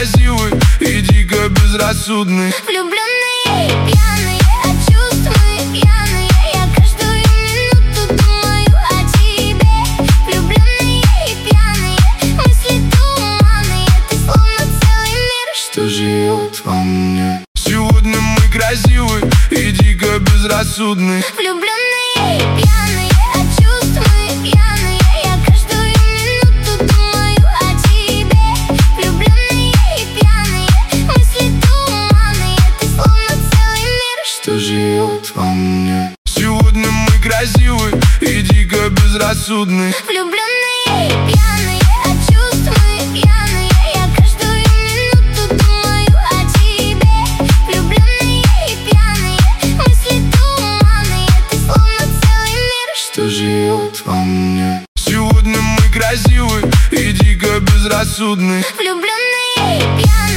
красивый и дико безрассудный. Влюбленные и пьяные, от чувств мы пьяные. Я каждую минуту думаю о тебе. Влюбленные и пьяные, мысли туманные. Ты словно целый мир, что живет во мне. Сегодня мы красивый и дико безрассудный. Влюбленные и пьяные, от чувств мы пьяные. Я каждую минуту думаю о тебе. Влюбленные и пьяные, мысли туманные. Ты словно целый мир, что живет во мне. Сегодня мы красивый и дико безрассудный. Влюбленные и пьяные, от чувств мы пьяные. Я каждую минуту думаю о тебе. Влюбленные и пьяные, мысли туманные. Ты словно целый мир, что живет во мне. Сегодня мы красивый и дико безрассудный. Влюбленные и пьяные.